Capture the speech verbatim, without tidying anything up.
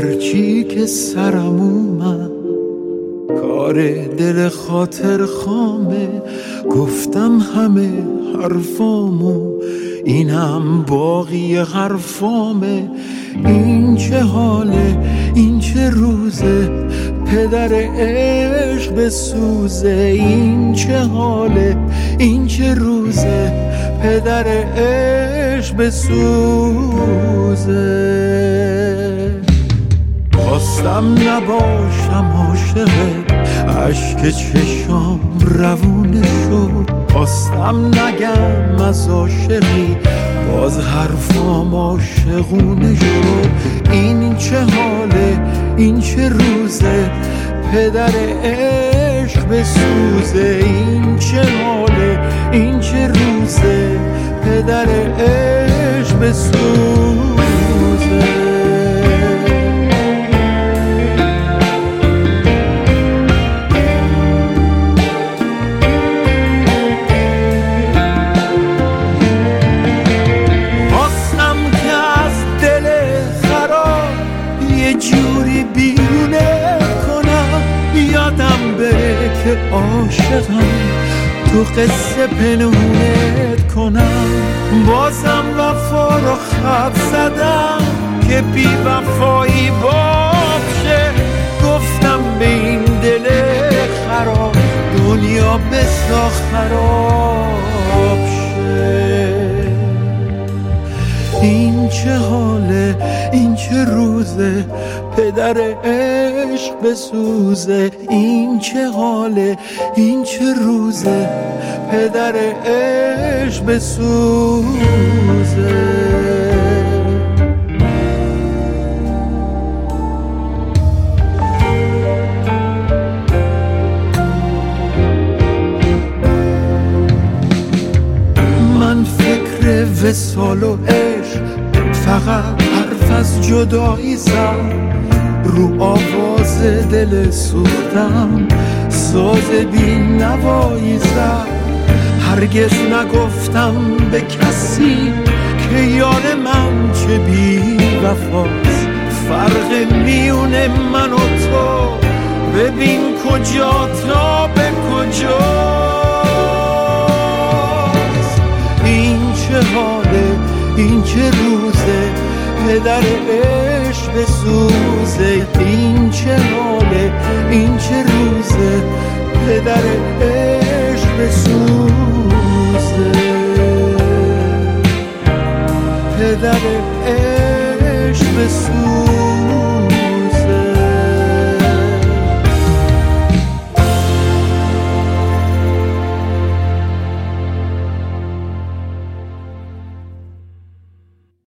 هرچی که سرم اومد کار دل خاطر خامه، گفتم همه حرفامو اینم باقی حرفامه. این چه حاله این چه روزه پدر عشق بسوزه، این چه حاله این چه روزه پدر عشق بسوزه. خواستم نباشم عاشقه اشک چشام روونه شد، خواستم نگم از عاشقی باز حرفام عاشقونه شد. این چه حاله این چه روزه پدر عشق بسوزه، این چه حاله این چه روزه پدر عشق بسوزه. جوری بیرونه کنم یادم بره که عاشقم، تو قصه پنهونت کنم. بازم وفا رو خط زدم که بی وفایی باب شه، گفتم به این دل خراب دنیا بسا خراب شه. این چه حاله این چه روزه پدر عشق بسوزه، این چه حاله این چه روزه پدر عشق بسوزه. من فکر وصال و عشق فقط حرف از جدایی زد، رو آواز دل سوختم ساز بی نوایی زد. هرگز نگفتم به کسی که یار من چه بی وفاست، فرق میونه من و تو ببین کجا تا به کجاست. این چه حاله این چه روزه پدر عشق بسوزه، این چه حاله این چه روزه پدر عشق بسوزه، پدر عشق بسوزه.